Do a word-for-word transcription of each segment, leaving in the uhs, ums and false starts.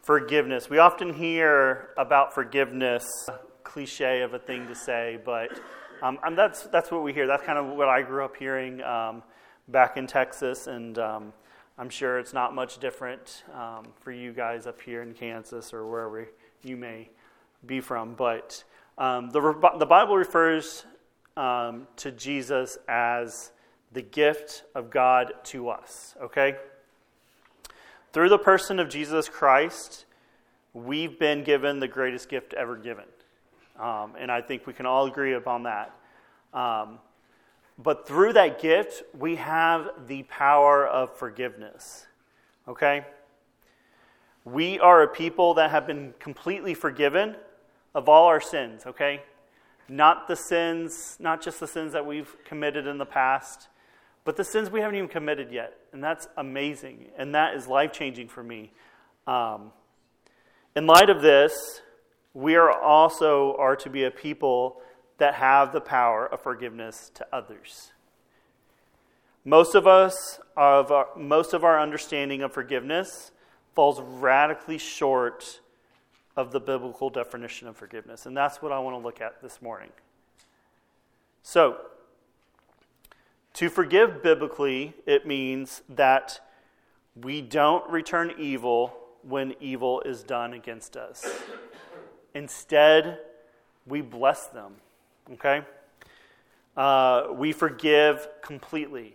forgiveness. We often hear about forgiveness, cliche of a thing to say, but um, and that's that's what we hear. That's kind of what I grew up hearing um, back in Texas, and um, I'm sure it's not much different um, for you guys up here in Kansas or wherever you may be from. But um, the the Bible refers um, to Jesus as the gift of God to us. Okay. Through the person of Jesus Christ, we've been given the greatest gift ever given. Um, and I think we can all agree upon that. Um, but through that gift, we have the power of forgiveness. Okay? We are a people that have been completely forgiven of all our sins. Okay? Not the sins, not just the sins that we've committed in the past, but the sins we haven't even committed yet. And that's amazing. And that is life-changing for me. Um, in light of this, we are also are to be a people that have the power of forgiveness to others. Most of us, of our, most of our understanding of forgiveness falls radically short of the biblical definition of forgiveness. And that's what I want to look at this morning. So, to forgive biblically, it means that we don't return evil when evil is done against us. Instead, we bless them. Okay? Uh, we forgive completely.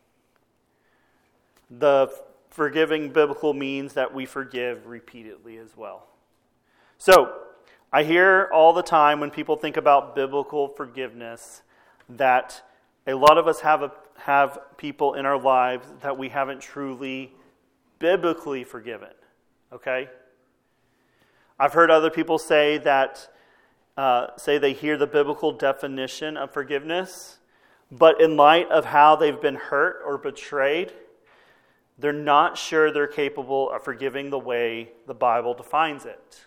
The forgiving biblical means that we forgive repeatedly as well. So, I hear all the time when people think about biblical forgiveness that a lot of us have a, have people in our lives that we haven't truly biblically forgiven. Okay? I've heard other people say that uh, say they hear the biblical definition of forgiveness, but in light of how they've been hurt or betrayed, they're not sure they're capable of forgiving the way the Bible defines it.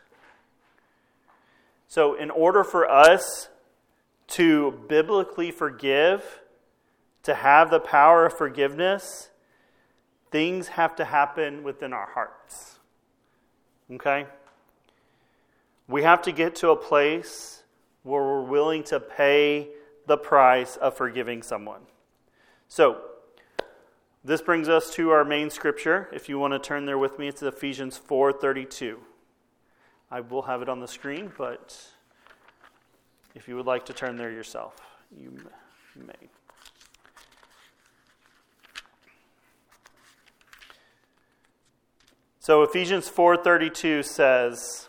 So, in order for us to biblically forgive, to have the power of forgiveness, things have to happen within our hearts. Okay? We have to get to a place where we're willing to pay the price of forgiving someone. So, this brings us to our main scripture. If you want to turn there with me, it's Ephesians four thirty-two. I will have it on the screen, but if you would like to turn there yourself, you may. So Ephesians four thirty-two says,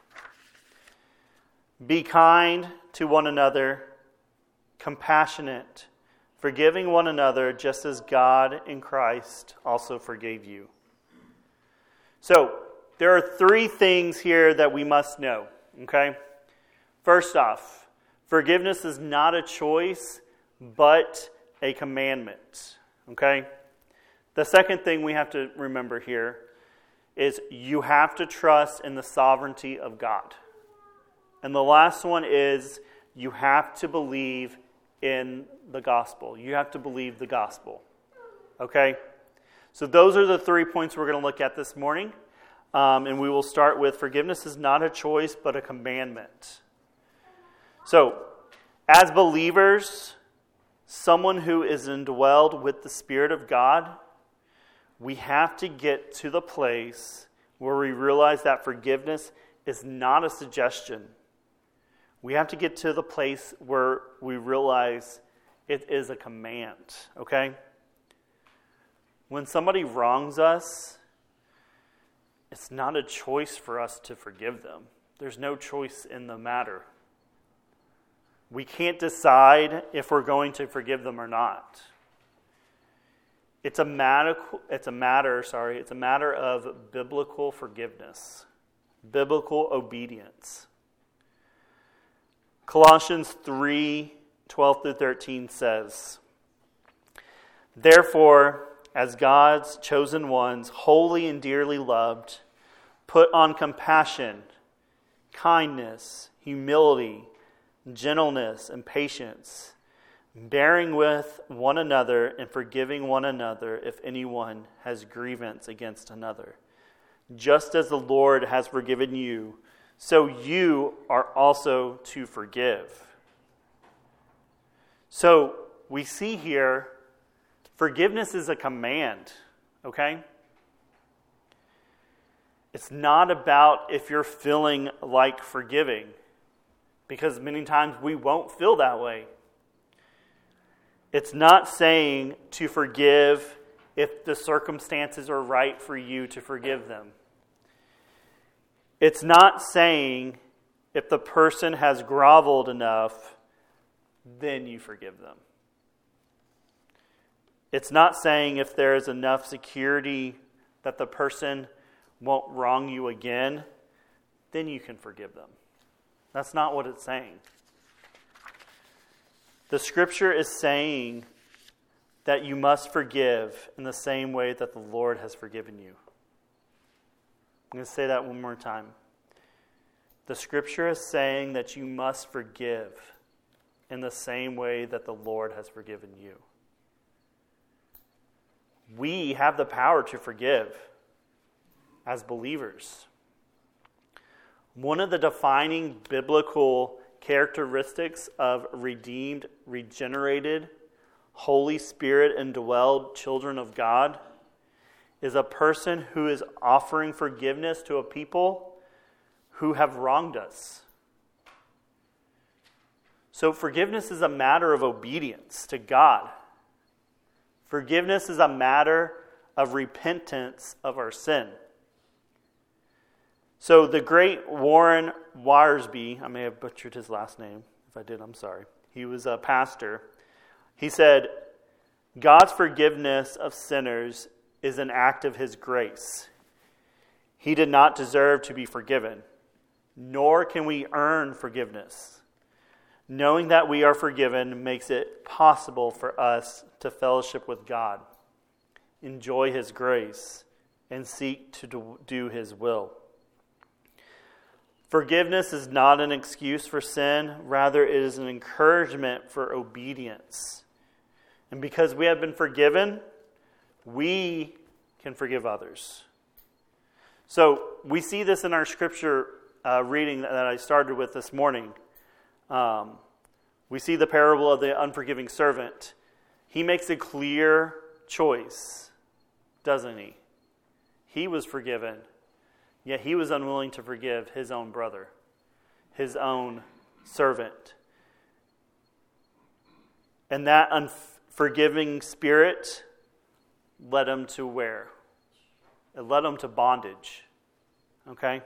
"Be kind to one another, compassionate, forgiving one another, just as God in Christ also forgave you." So, there are three things here that we must know, okay? First off, forgiveness is not a choice, but a commandment, okay? The second thing we have to remember here is you have to trust in the sovereignty of God. And the last one is you have to believe in the gospel. You have to believe the gospel. Okay? So those are the three points we're going to look at this morning. Um, and we will start with forgiveness is not a choice, but a commandment. So, as believers, someone who is indwelled with the Spirit of God, we have to get to the place where we realize that forgiveness is not a suggestion. We have to get to the place where we realize it is a command, okay? When somebody wrongs us, it's not a choice for us to forgive them. There's no choice in the matter. We can't decide if we're going to forgive them or not. It's a matter, it's a matter, sorry, it's a matter of biblical forgiveness, biblical obedience. Colossians three twelve through thirteen says, "Therefore, as God's chosen ones, holy and dearly loved, put on compassion, kindness, humility, gentleness, and patience, bearing with one another and forgiving one another if anyone has grievance against another. just as the Lord has forgiven you, so you are also to forgive. So we see here, forgiveness is a command, okay? It's not about if you're feeling like forgiving, because many times we won't feel that way. It's not saying to forgive if the circumstances are right for you to forgive them. It's not saying if the person has groveled enough, then you forgive them. It's not saying if there is enough security that the person won't wrong you again, then you can forgive them. That's not what it's saying. The scripture is saying that you must forgive in the same way that the Lord has forgiven you. I'm going to say that one more time. The scripture is saying that you must forgive in the same way that the Lord has forgiven you. We have the power to forgive as believers. One of the defining biblical characteristics of redeemed, regenerated, Holy Spirit indwelled children of God is a person who is offering forgiveness to a people who have wronged us. So forgiveness is a matter of obedience to God. Forgiveness is a matter of repentance of our sin. So the great Warren Wiersbe, I may have butchered his last name. If I did, I'm sorry. He was a pastor. He said, God's forgiveness of sinners is an act of his grace. He did not deserve to be forgiven, nor can we earn forgiveness. Knowing that we are forgiven makes it possible for us to fellowship with God, enjoy his grace, and seek to do his will. Forgiveness is not an excuse for sin. Rather, it is an encouragement for obedience. And because we have been forgiven, we can forgive others. So we see this in our scripture uh, reading that I started with this morning. Um, we see the parable of the unforgiving servant. He makes a clear choice, doesn't he? He was forgiven, yet he was unwilling to forgive his own brother, his own servant. And that unforgiving spirit led him to where? It led him to bondage. Okay?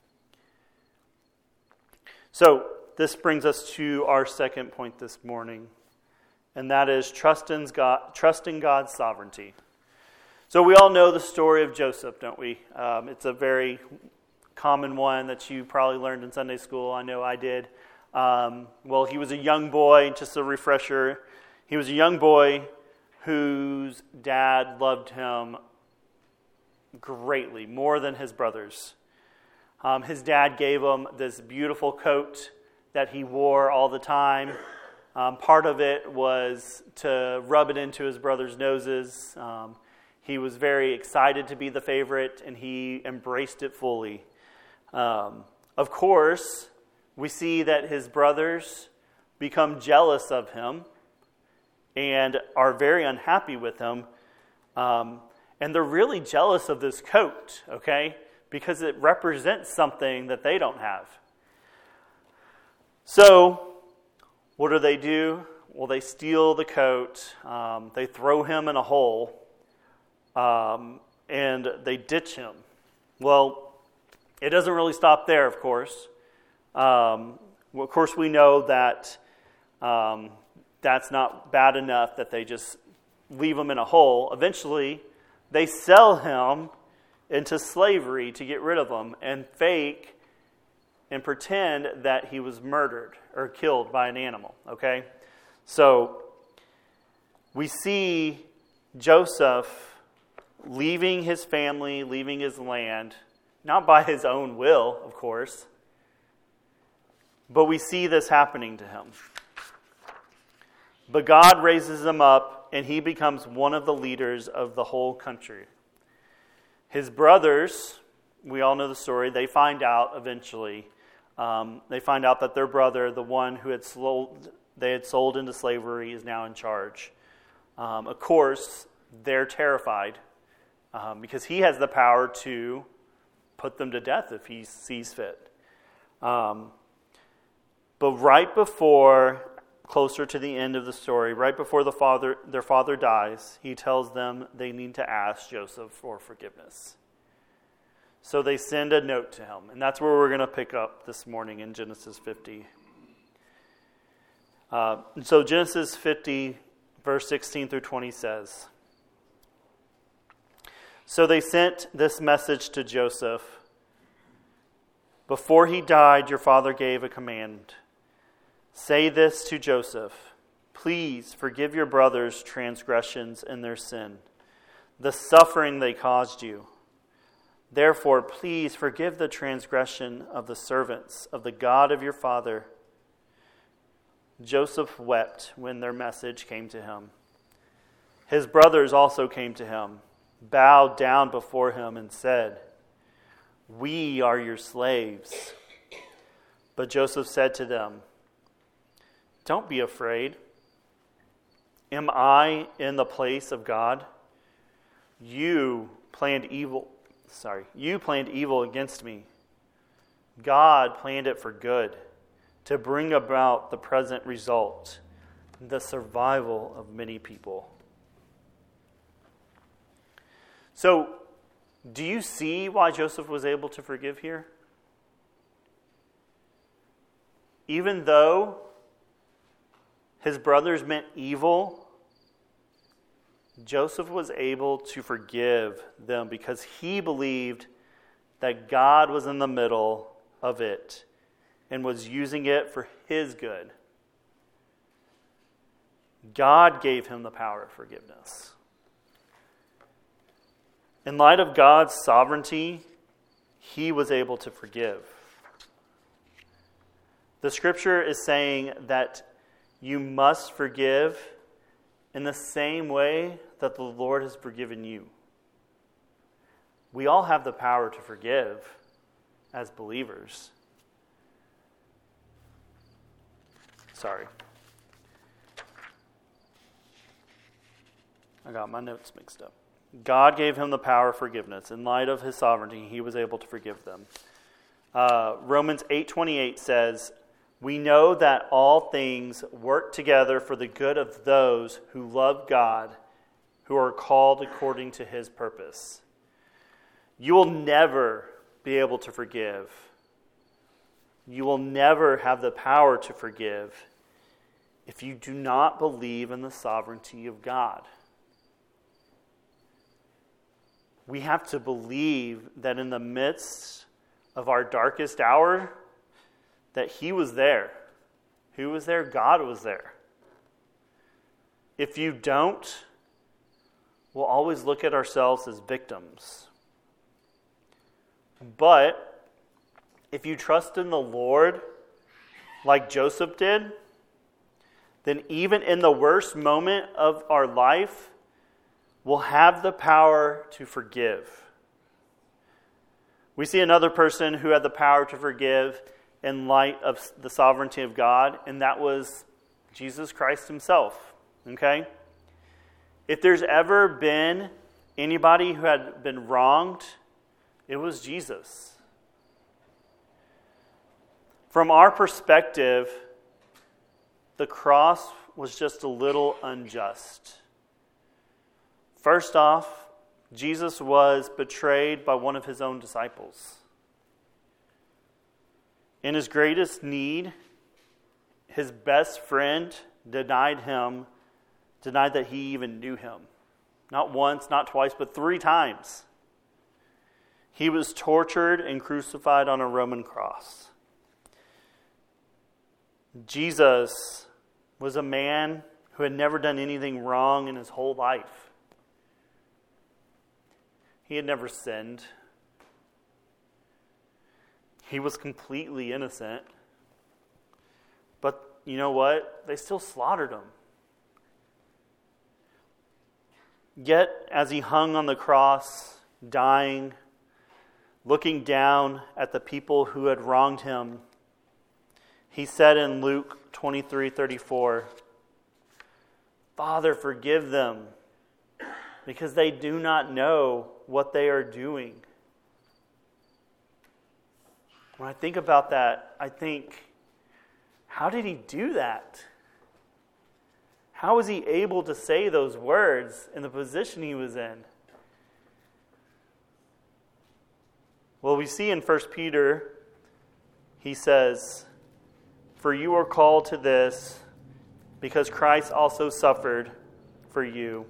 So, this brings us to our second point this morning, and that is trust in God, trusting God's sovereignty. So we all know the story of Joseph, don't we? Um, it's a very common one that you probably learned in Sunday school. I know I did. Um, well, he was a young boy, just a refresher. He was a young boy whose dad loved him greatly, more than his brothers. Um, his dad gave him this beautiful coat that he wore all the time. Um, part of it was to rub it into his brothers' noses. Um, he was very excited to be the favorite, and he embraced it fully. Um, of course, we see that his brothers become jealous of him and are very unhappy with him. Um, and they're really jealous of this coat, okay? Because it represents something that they don't have. So, what do they do? Well, they steal the coat. Um, they throw him in a hole. Um, and they ditch him. Well, it doesn't really stop there, of course. Um, well, of course, we know that um, that's not bad enough that they just leave him in a hole. Eventually, they sell him into slavery to get rid of him and fake and pretend that he was murdered or killed by an animal, okay? So, we see Joseph leaving his family, leaving his land, not by his own will, of course, but we see this happening to him. But God raises him up, and he becomes one of the leaders of the whole country. His brothers we all know the story. They find out eventually. Um, they find out that their brother, the one who had sold, they had sold into slavery, is now in charge. Um, of course, they're terrified um, because he has the power to put them to death if he sees fit. Um, but right before, closer to the end of the story, right before the father, their father dies, he tells them they need to ask Joseph for forgiveness. So they send a note to him, and that's where we're going to pick up this morning in Genesis fifty. Uh, so Genesis fifty, verse sixteen through twenty says, "So they sent this message to Joseph. Before he died, your father gave a command. Say this to Joseph, please forgive your brothers' transgressions and their sin, the suffering they caused you. Therefore, please forgive the transgression of the servants of the God of your father." Joseph wept when their message came to him. His brothers also came to him, bowed down before him, and said, "We are your slaves." But Joseph said to them, "Don't be afraid. Am I in the place of God? You planned evil. Sorry, you planned evil against me. God planned it for good, to bring about the present result, the survival of many people." So, do you see why Joseph was able to forgive here? Even though his brothers meant evil, Joseph was able to forgive them because he believed that God was in the middle of it and was using it for his good. God gave him the power of forgiveness. In light of God's sovereignty, he was able to forgive. The scripture is saying that you must forgive in the same way that the Lord has forgiven you. We all have the power to forgive as believers. Sorry. I got my notes mixed up. God gave him the power of forgiveness. In light of his sovereignty, he was able to forgive them. Uh, Romans eight twenty-eight says, "We know that all things work together for the good of those who love God, who are called according to his purpose." You will never be able to forgive. You will never have the power to forgive if you do not believe in the sovereignty of God. We have to believe that in the midst of our darkest hour, that he was there. Who was there? God was there. If you don't, we'll always look at ourselves as victims. But if you trust in the Lord, like Joseph did, then even in the worst moment of our life, we'll have the power to forgive. We see another person who had the power to forgive in light of the sovereignty of God, and that was Jesus Christ himself. Okay? If there's ever been anybody who had been wronged, it was Jesus. From our perspective, the cross was just a little unjust. First off, Jesus was betrayed by one of his own disciples. In his greatest need, his best friend denied him, denied that he even knew him. Not once, not twice, but three times. He was tortured and crucified on a Roman cross. Jesus was a man who had never done anything wrong in his whole life. He had never sinned. He was completely innocent. But you know what? They still slaughtered him. Yet, as he hung on the cross, dying, looking down at the people who had wronged him, he said in Luke twenty-three thirty-four, "Father, forgive them, because they do not know what they are doing." When I think about that, I think, how did he do that? How was he able to say those words in the position he was in? Well, we see in First Peter, he says, "For you are called to this, because Christ also suffered for you,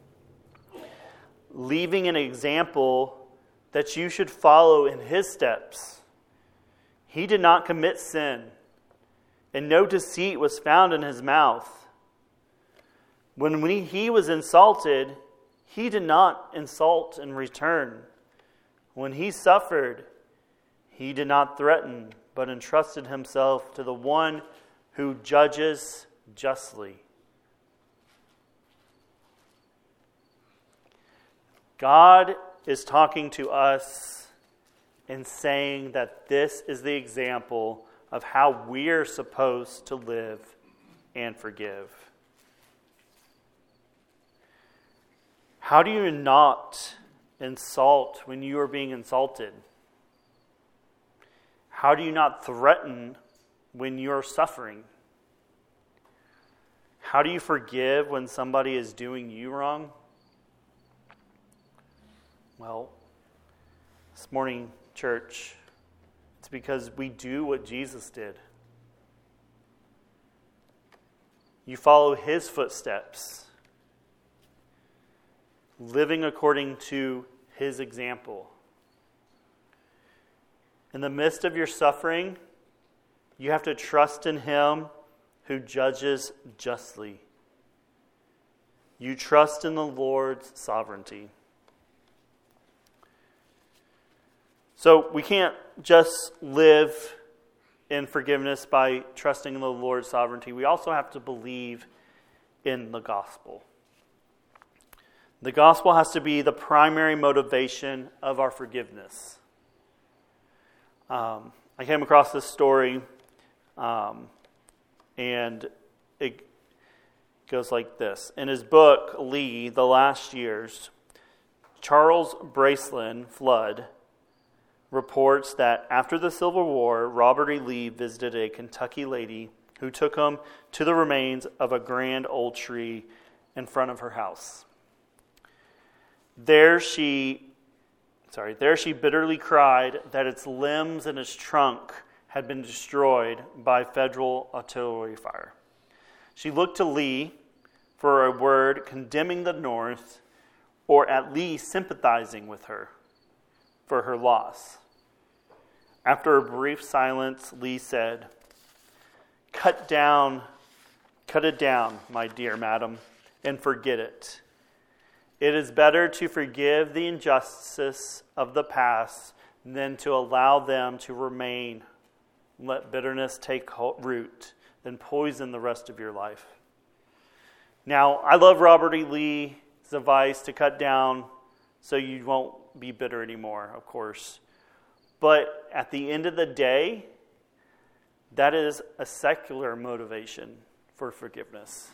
leaving an example that you should follow in his steps. He did not commit sin, and no deceit was found in his mouth. When we, he was insulted, he did not insult in return. When he suffered, he did not threaten, but entrusted himself to the one who judges justly." God is talking to us and saying that this is the example of how we're supposed to live and forgive. How do you not insult when you are being insulted? How do you not threaten when you're suffering? How do you forgive when somebody is doing you wrong? Well, this morning, church, it's because we do what Jesus did. You follow his footsteps, living according to his example. In the midst of your suffering, you have to trust in him who judges justly. You trust in the Lord's sovereignty. So we can't just live in forgiveness by trusting in the Lord's sovereignty. We also have to believe in the gospel. The gospel has to be the primary motivation of our forgiveness. Um, I came across this story, um, and it goes like this. In his book, Lee, The Last Years, Charles Bracelin Flood reports that after the Civil War, Robert E. Lee visited a Kentucky lady who took him to the remains of a grand old tree in front of her house. There she, sorry, there she bitterly cried that its limbs and its trunk had been destroyed by federal artillery fire. She looked to Lee for a word condemning the North, or at least sympathizing with her for her loss. After a brief silence, Lee said, "Cut down, cut it down, my dear madam, and forget it. It is better to forgive the injustice of the past than to allow them to remain. Let bitterness take root, then poison the rest of your life." Now, I love Robert E. Lee's advice to cut down so you won't be bitter anymore, of course. But at the end of the day, that is a secular motivation for forgiveness.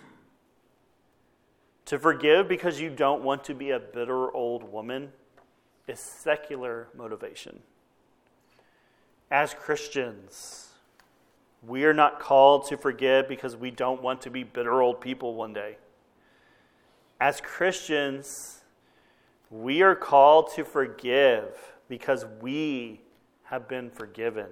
To forgive because you don't want to be a bitter old woman is secular motivation. As Christians, we are not called to forgive because we don't want to be bitter old people one day. As Christians, we are called to forgive because we have been forgiven.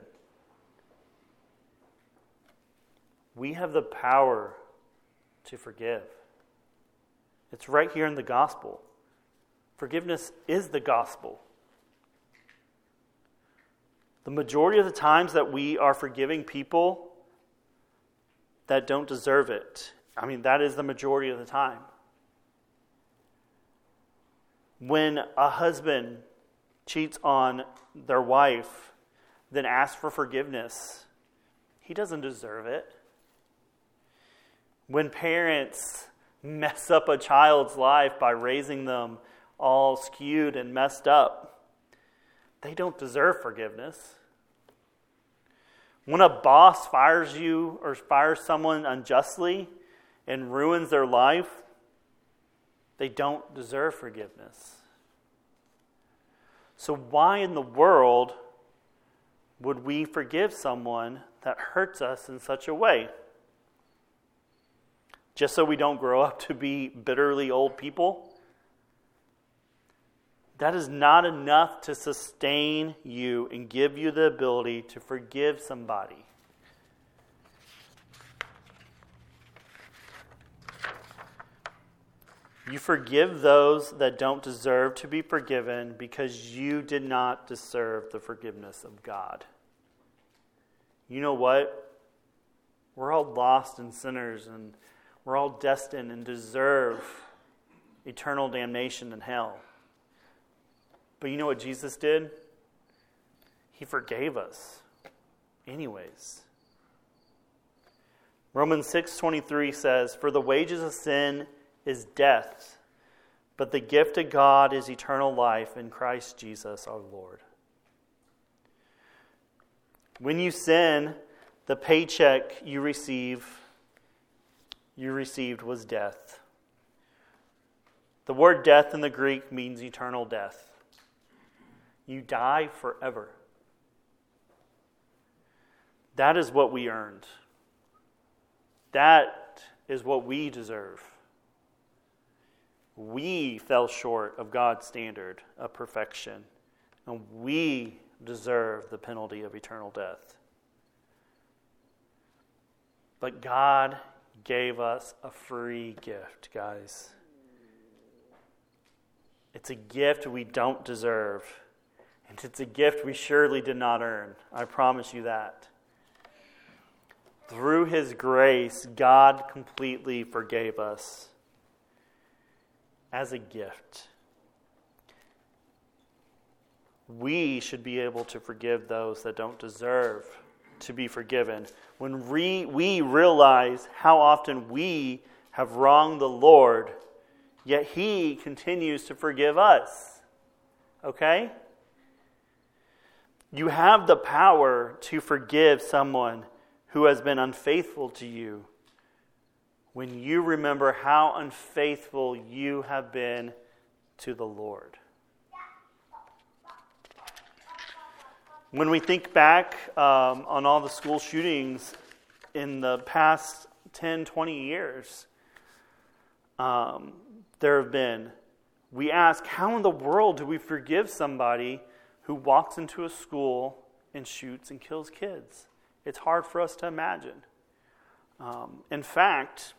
We have the power to forgive. It's right here in the gospel. Forgiveness is the gospel. The majority of the times that we are forgiving people that don't deserve it, I mean, that is the majority of the time. When a husband cheats on their wife, then asks for forgiveness, he doesn't deserve it. When parents mess up a child's life by raising them all skewed and messed up, they don't deserve forgiveness. When a boss fires you or fires someone unjustly and ruins their life, they don't deserve forgiveness. So why in the world would we forgive someone that hurts us in such a way? Just so we don't grow up to be bitterly old people? That is not enough to sustain you and give you the ability to forgive somebody. You forgive those that don't deserve to be forgiven because you did not deserve the forgiveness of God. You know what? We're all lost and sinners, and we're all destined and deserve eternal damnation in hell. But you know what Jesus did? He forgave us anyways. Romans six twenty-three says, "For the wages of sin is death, but the gift of God is eternal life in Christ Jesus our Lord." When you sin, the paycheck you receive, you received was death. The word death in the Greek means eternal death. You die forever. That is what we earned. That is what we deserve. We fell short of God's standard of perfection, and we deserve the penalty of eternal death. But God gave us a free gift, guys. It's a gift we don't deserve. And it's a gift we surely did not earn. I promise you that. Through His grace, God completely forgave us as a gift. We should be able to forgive those that don't deserve to be forgiven. When we, we realize how often we have wronged the Lord, yet He continues to forgive us. Okay? You have the power to forgive someone who has been unfaithful to you when you remember how unfaithful you have been to the Lord. When we think back um, on all the school shootings in the past ten, twenty years, um, there have been, we ask, how in the world do we forgive somebody who walks into a school and shoots and kills kids? It's hard for us to imagine. Um, in fact,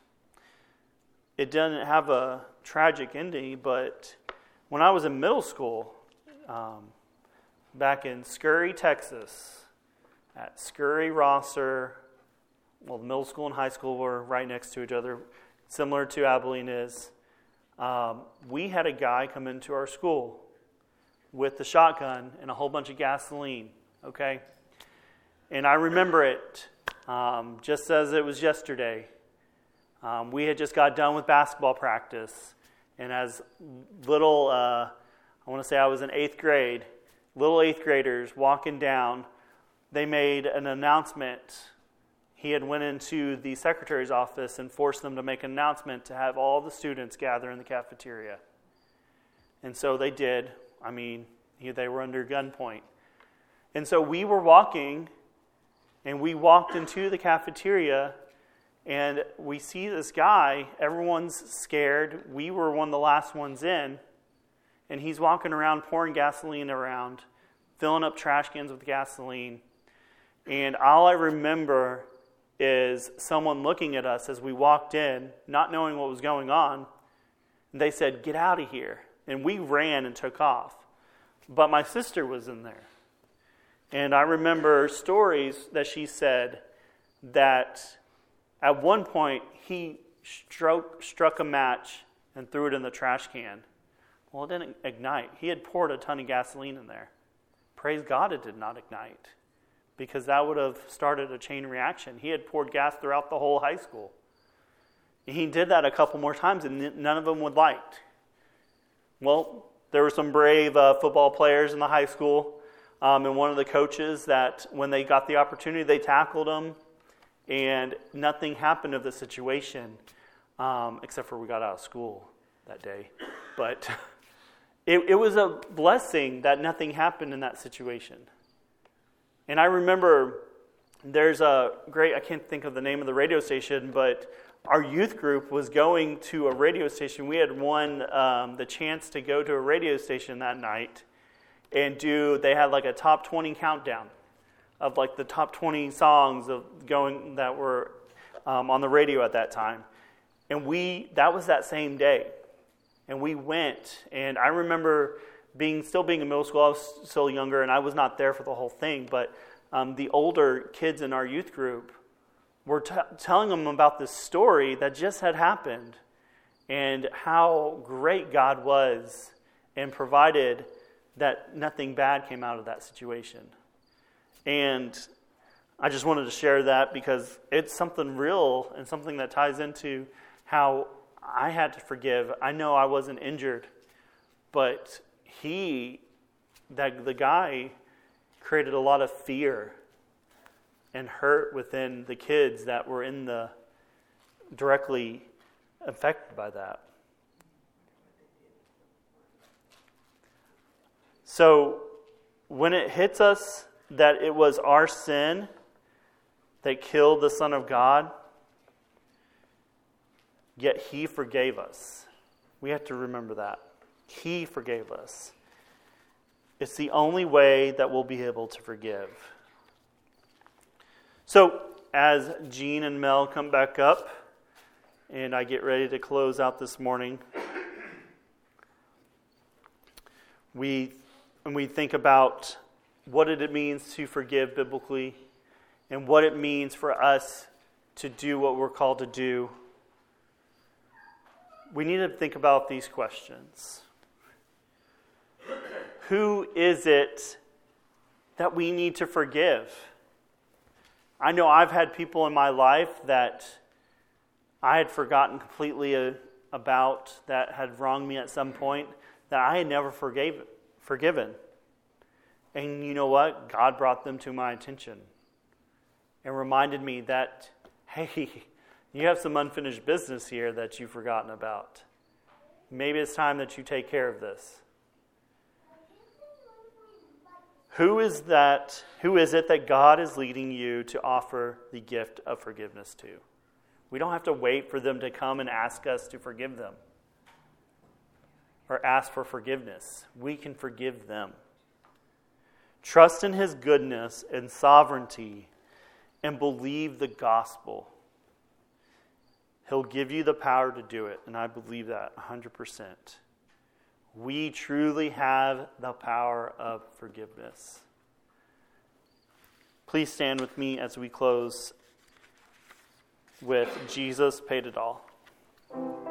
it doesn't have a tragic ending, but when I was in middle school, um, back in Scurry, Texas, at Scurry Rosser, well, the middle school and high school were right next to each other, similar to Abilene is, um, we had a guy come into our school with the shotgun and a whole bunch of gasoline, okay? And I remember it um, just as it was yesterday. Um, we had just got done with basketball practice, and as little, uh, I want to say I was in eighth grade, little eighth graders walking down, they made an announcement. He had went into the secretary's office and forced them to make an announcement to have all the students gather in the cafeteria. And so they did. I mean, they were under gunpoint. And so we were walking, and we walked into the cafeteria, and we see this guy. Everyone's scared. We were one of the last ones in, and he's walking around pouring gasoline around, filling up trash cans with gasoline. And all I remember is someone looking at us as we walked in, not knowing what was going on. And they said, "Get out of here." And we ran and took off. But my sister was in there. And I remember stories that she said that at one point he struck, struck a match and threw it in the trash can. Well, it didn't ignite. He had poured a ton of gasoline in there. Praise God it did not ignite, because that would have started a chain reaction. He had poured gas throughout the whole high school. He did that a couple more times, and none of them would light. Well, there were some brave uh, football players in the high school Um, and one of the coaches that when they got the opportunity, they tackled him, and nothing happened of the situation, um, except for we got out of school that day. But it, it was a blessing that nothing happened in that situation. And I remember there's a great, I can't think of the name of the radio station, but our youth group was going to a radio station. We had won um, the chance to go to a radio station that night and do, they had like a top twenty countdown of like the top twenty songs of going that were um, on the radio at that time. And we, that was that same day. And we went, and I remember being still being in middle school, I was still younger, and I was not there for the whole thing, but um, the older kids in our youth group were t- telling them about this story that just had happened and how great God was and provided that nothing bad came out of that situation. And I just wanted to share that because it's something real and something that ties into how I had to forgive. I know I wasn't injured, but he, that the guy, created a lot of fear and hurt within the kids that were in the directly affected by that. So when it hits us that it was our sin that killed the Son of God, yet He forgave us. We have to remember that. He forgave us. It's the only way that we'll be able to forgive. So, as Gene and Mel come back up, and I get ready to close out this morning, we and we think about what it means to forgive biblically, and what it means for us to do what we're called to do. We need to think about these questions. Who is it that we need to forgive? I know I've had people in my life that I had forgotten completely about, that had wronged me at some point, that I had never forgave, forgiven. And you know what? God brought them to my attention and reminded me that, hey, you have some unfinished business here that you've forgotten about. Maybe it's time that you take care of this. Who is that? Who is it that God is leading you to offer the gift of forgiveness to? We don't have to wait for them to come and ask us to forgive them or ask for forgiveness. We can forgive them. Trust in His goodness and sovereignty and believe the gospel. He'll give you the power to do it, and I believe that one hundred percent. We truly have the power of forgiveness. Please stand with me as we close with Jesus paid it all.